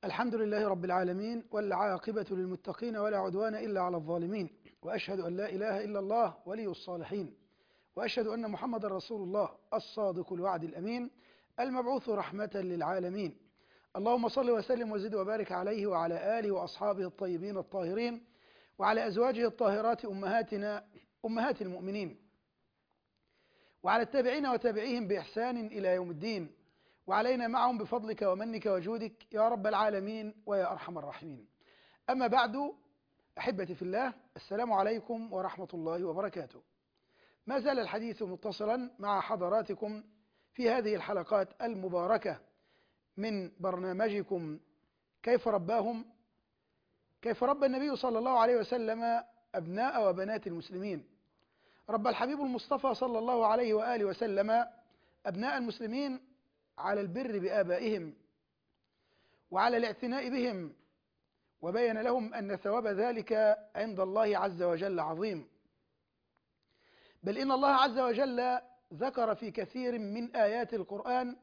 الحمد لله رب العالمين، والعاقبة للمتقين ولا عدوان إلا على الظالمين، وأشهد أن لا إله إلا الله ولي الصالحين، وأشهد أن محمد رسول الله الصادق الوعد الأمين المبعوث رحمة للعالمين. اللهم صل وسلم وزد وبارك عليه وعلى آله وأصحابه الطيبين الطاهرين، وعلى أزواجه الطاهرات أمهاتنا أمهات المؤمنين، وعلى التابعين وتابعيهم بإحسان إلى يوم الدين، وعلينا معهم بفضلك ومنك وجودك يا رب العالمين ويا أرحم الراحمين. أما بعد، أحبتي في الله، السلام عليكم ورحمة الله وبركاته. ما زال الحديث متصلا مع حضراتكم في هذه الحلقات المباركة من برنامجكم كيف رباهم، كيف ربى النبي صلى الله عليه وسلم أبناء وبنات المسلمين. ربى الحبيب المصطفى صلى الله عليه وآله وسلم أبناء المسلمين على البر بآبائهم وعلى الاعتناء بهم، وبين لهم أن ثواب ذلك عند الله عز وجل عظيم. بل إن الله عز وجل ذكر في كثير من آيات القرآن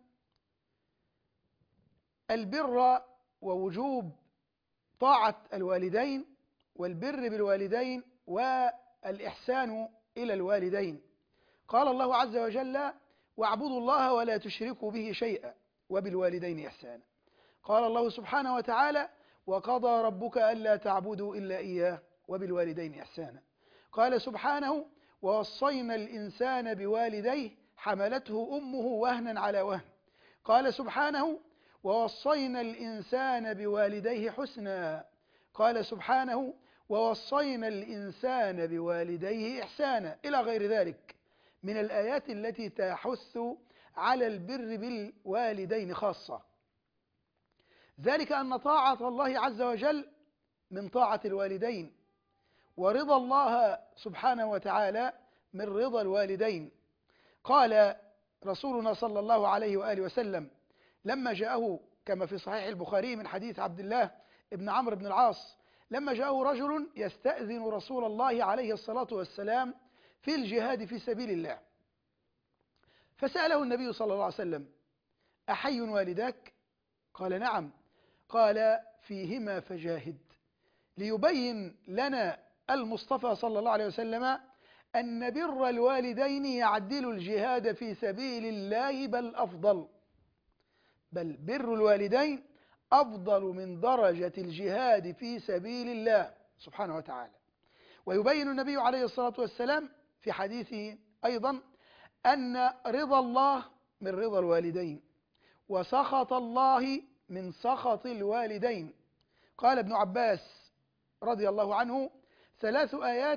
البر ووجوب طاعة الوالدين والبر بالوالدين والإحسان إلى الوالدين. قال الله عز وجل: واعبدوا الله ولا تشركوا به شيئا وبالوالدين إحسانا. قال الله سبحانه وتعالى: وقضى ربك ألا تعبدوا إلا إياه وبالوالدين إحسانا. قال سبحانه: ووصينا الإنسان بوالديه حملته أمه وهنا على وهن. قال سبحانه: ووصينا الإنسان بوالديه حسنا. قال سبحانه: ووصينا الإنسان بوالديه إحسانا، إلى غير ذلك من الآيات التي تحث على البر بالوالدين خاصة. ذلك أن طاعة الله عز وجل من طاعة الوالدين، ورضا الله سبحانه وتعالى من رضا الوالدين. قال رسولنا صلى الله عليه وآله وسلم لما جاءه كما في صحيح البخاري من حديث عبد الله بن عمرو بن العاص، لما جاءه رجل يستأذن رسول الله عليه الصلاة والسلام في الجهاد في سبيل الله، فسأله النبي صلى الله عليه وسلم: أحي والداك؟ قال: نعم. قال: فيهما فجاهد، ليبين لنا المصطفى صلى الله عليه وسلم أن بر الوالدين يعدل الجهاد في سبيل الله، بل بر الوالدين أفضل من درجة الجهاد في سبيل الله سبحانه وتعالى. ويبين النبي عليه الصلاة والسلام في حديثه أيضا أن رضا الله من رضا الوالدين، وسخط الله من سخط الوالدين. قال ابن عباس رضي الله عنه: 3 آيات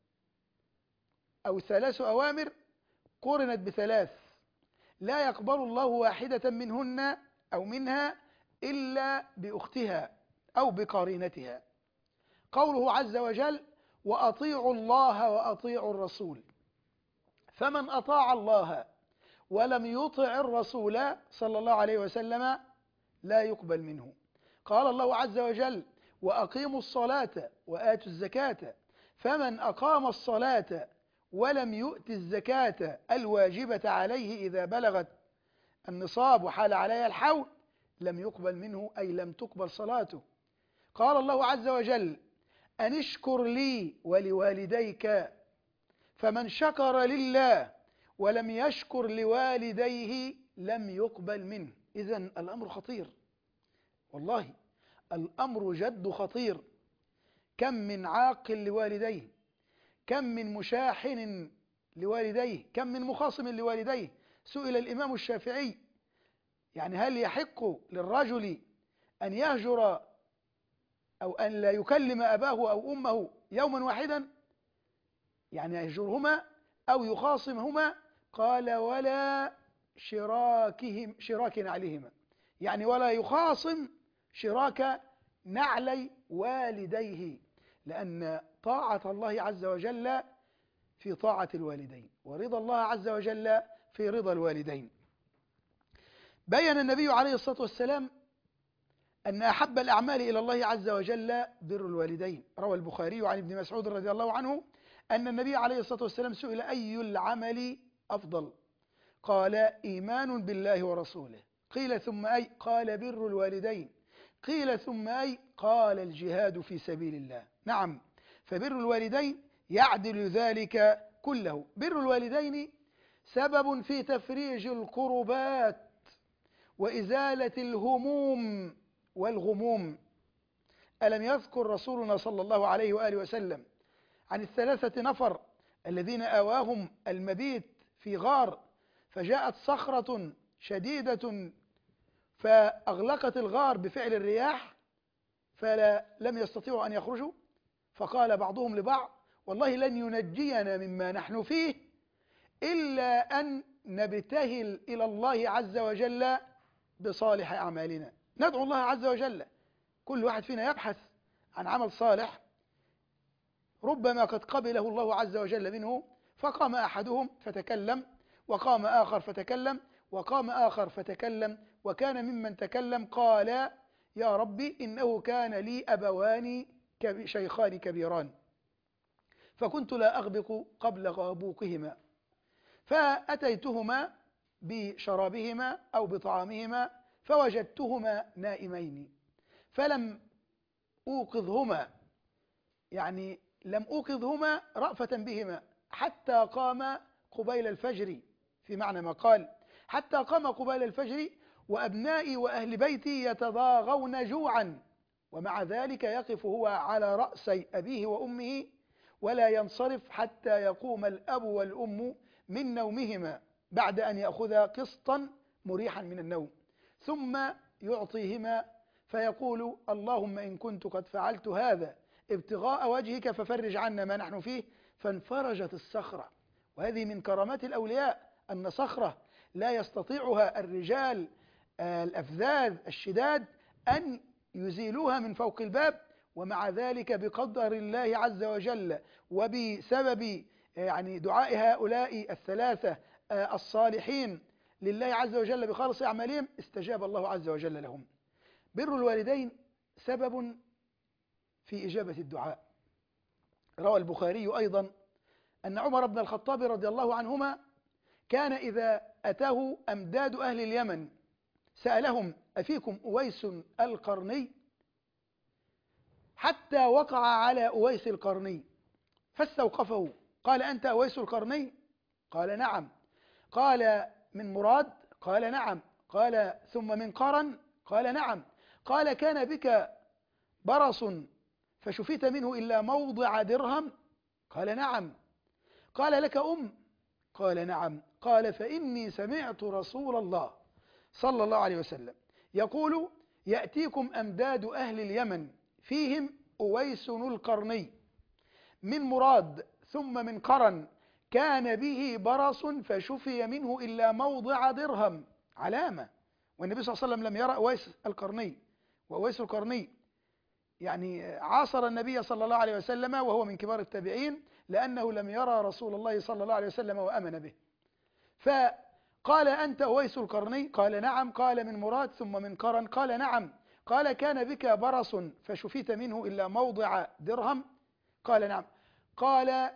أو 3 أوامر قرنت ب3 لا يقبل الله واحدة منهن أو منها إلا بأختها أو بقرينتها. قوله عز وجل: وأطيعوا الله وأطيعوا الرسول، فمن أطاع الله ولم يطع الرسول صلى الله عليه وسلم لا يقبل منه. قال الله عز وجل: وأقيموا الصلاة وآتوا الزكاة، فمن أقام الصلاة ولم يؤت الزكاة الواجبة عليه إذا بلغت النصاب وحال عليها الحول لم يقبل منه، أي لم تقبل صلاته. قال الله عز وجل: أن اشكر لي ولوالديك، فمن شكر لله ولم يشكر لوالديه لم يقبل منه. إذن الأمر خطير، والله الأمر جد خطير. كم من عاق لوالديه، كم من مشاحن لوالديه، كم من مخاصم لوالديه. سئل الإمام الشافعي: يعني هل يحق للرجل أن يهجر أو أن لا يكلم أباه أو أمه يوما واحدا، يعني يهجرهما أو يخاصمهما؟ قال: ولا شراك نعلهما، يعني ولا يخاصم شراك نعلي والديه، لأن طاعة الله عز وجل في طاعة الوالدين، ورضا الله عز وجل في رضا الوالدين. بين النبي عليه الصلاة والسلام أن أحب الأعمال إلى الله عز وجل بر الوالدين. روى البخاري عن ابن مسعود رضي الله عنه أن النبي عليه الصلاة والسلام سئل: أي العمل أفضل؟ قال: إيمان بالله ورسوله. قيل: ثم أي؟ قال: بر الوالدين. قيل ثم أي؟ قال الجهاد في سبيل الله. نعم، فبر الوالدين يعدل ذلك كله. بر الوالدين سبب في تفريج الكربات وإزالة الهموم والغموم. ألم يذكر رسولنا صلى الله عليه وآله وسلم عن الثلاثة نفر الذين آواهم المبيت في غار، فجاءت صخرة شديدة فأغلقت الغار بفعل الرياح فلم يستطيعوا أن يخرجوا؟ فقال بعضهم لبعض: والله لن ينجينا مما نحن فيه إلا أن نبتهل إلى الله عز وجل بصالح أعمالنا. ندعو الله عز وجل، كل واحد فينا يبحث عن عمل صالح ربما قد قبله الله عز وجل منه. فقام أحدهم فتكلم، وقام آخر فتكلم، وقام آخر فتكلم، وكان ممن تكلم قال: يا ربي إنه كان لي أبوان شيخان كبيران، فكنت لا أغبق قبل غابوقهما، فأتيتهما بشرابهما أو بطعامهما فوجدتهما نائمين، فلم أوقظهما، يعني لم أوقظهما رأفة بهما حتى قام قبيل الفجر، في معنى ما قال: حتى قام قبيل الفجر وأبنائي وأهل بيتي يتضاغون جوعا، ومع ذلك يقف هو على رأسي أبيه وأمه ولا ينصرف حتى يقوم الأب والأم من نومهما بعد أن يأخذ قسطا مريحا من النوم، ثم يعطيهما فيقول: اللهم إن كنت قد فعلت هذا ابتغاء وجهك ففرج عنا ما نحن فيه. فانفرجت الصخرة. وهذه من كرامات الأولياء، أن صخرة لا يستطيعها الرجال الأفذاذ الشداد أن يزيلوها من فوق الباب، ومع ذلك بقدر الله عز وجل وبسبب يعني دعاء هؤلاء الثلاثة الصالحين لله عز وجل بخالص أعمالهم استجاب الله عز وجل لهم. بر الوالدين سبب في إجابة الدعاء. روى البخاري أيضا أن عمر بن الخطاب رضي الله عنهما كان إذا أتاه أمداد أهل اليمن سألهم: أفيكم أويس القرني؟ حتى وقع على أويس القرني فاستوقفه، قال: أنت أويس القرني؟ قال: نعم. قال: من مراد؟ قال: نعم. قال: ثم من قرن؟ قال: نعم. قال: كان بك برص فشفيت منه إلا موضع درهم؟ قال: نعم. قال: لك أم؟ قال: نعم. قال: فإني سمعت رسول الله صلى الله عليه وسلم يقول: يأتيكم أمداد أهل اليمن فيهم أويس القرني من مراد ثم من قرن كان به برص فشفي منه إلا موضع درهم، علامة. والنبي صلى الله عليه وسلم لم يرى أويس القرني، وأويس القرني يعني عاصر النبي صلى الله عليه وسلم وهو من كبار التابعين، لأنه لم يرى رسول الله صلى الله عليه وسلم وأمن به. فقال: أنت أويس القرني؟ قال: نعم. قال: من مراد ثم من قرن؟ قال: نعم. قال: كان بك برص فشفيت منه إلا موضع درهم؟ قال: نعم. قال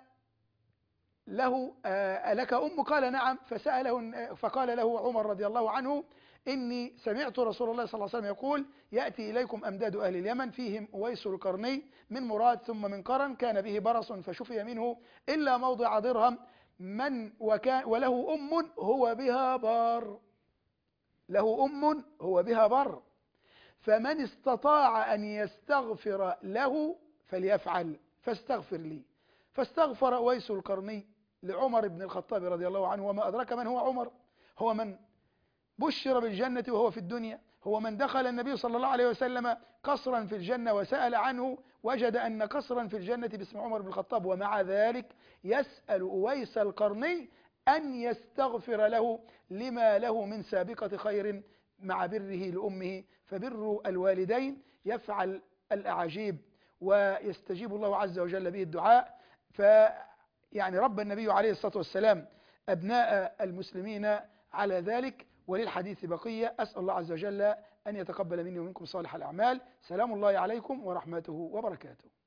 له: ألك أم؟ قال: نعم. فقال له عمر رضي الله عنه: إني سمعت رسول الله صلى الله عليه وسلم يقول: يأتي إليكم أمداد أهل اليمن فيهم أويس القرني من مراد ثم من قرن كان به برص فشفي منه إلا موضع درهم وله أم هو بها بار. له أم هو بها بر، فمن استطاع أن يستغفر له فليفعل، فاستغفر لي. فاستغفر أويس القرني لعمر بن الخطاب رضي الله عنه. وما أدرك من هو عمر؟ هو من بشر بالجنة وهو في الدنيا، هو من دخل النبي صلى الله عليه وسلم قصرا في الجنة وسأل عنه وجد أن قصرا في الجنة باسم عمر بن الخطاب، ومع ذلك يسأل أويس القرني أن يستغفر له لما له من سابقة خير مع بره لأمه. فبر الوالدين يفعل الأعاجيب ويستجيب الله عز وجل به الدعاء. فيعني رب النبي عليه الصلاة والسلام أبناء المسلمين على ذلك. وللحديث بقية. أسأل الله عز وجل أن يتقبل مني ومنكم صالح الأعمال. سلام الله عليكم ورحمته وبركاته.